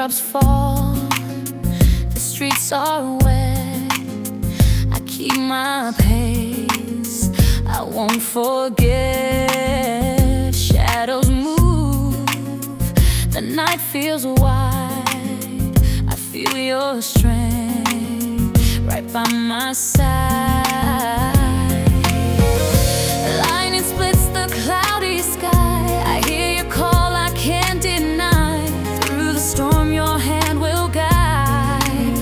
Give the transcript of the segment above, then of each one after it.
raindrops fall, the streets are wet. I keep my pace, I won't forget. Shadows move, the night feels wide. I feel your strength right by my side. Lightning splits the cloudy sky. I hear your call, I can't deny. Through the storm your hand will guide.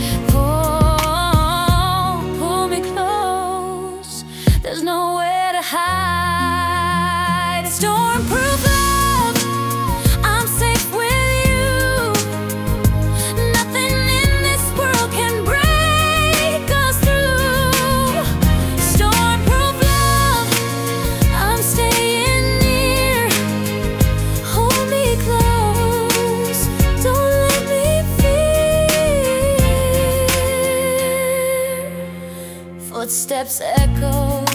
Pull me close, there's nowhere to hide. Stormproof love, I'm safe with you. Nothing in this world can break us through. Stormproof love, I'm staying near. Hold me close, don't let me fear. Footsteps echo,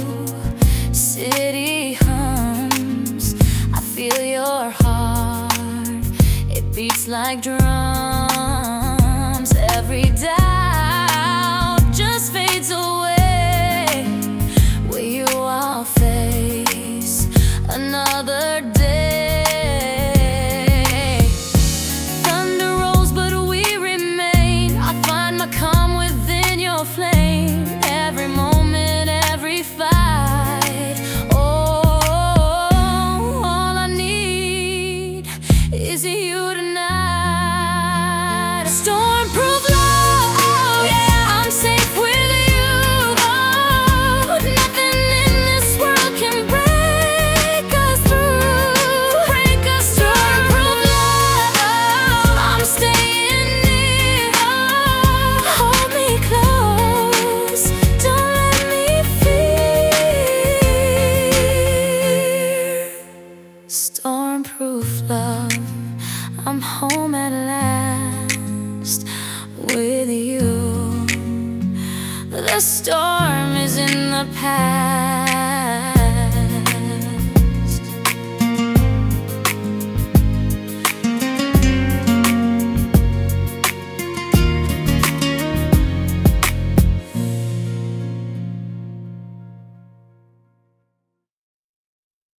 city hums. I feel your heart, it beats like drums. Every doubt just fades away. With you I'll face another day. Thunder rolls but we remain. I find my calm within your flame. Every moment, every fight. All I need is you tonight. Stormproof love, yeah, I'm safe with you. Nothing in this world can break us through. Stormproof love, I'm staying near. Hold me close, don't let me fear. Stormproof love, I'm home at last with you. The storm is in the past.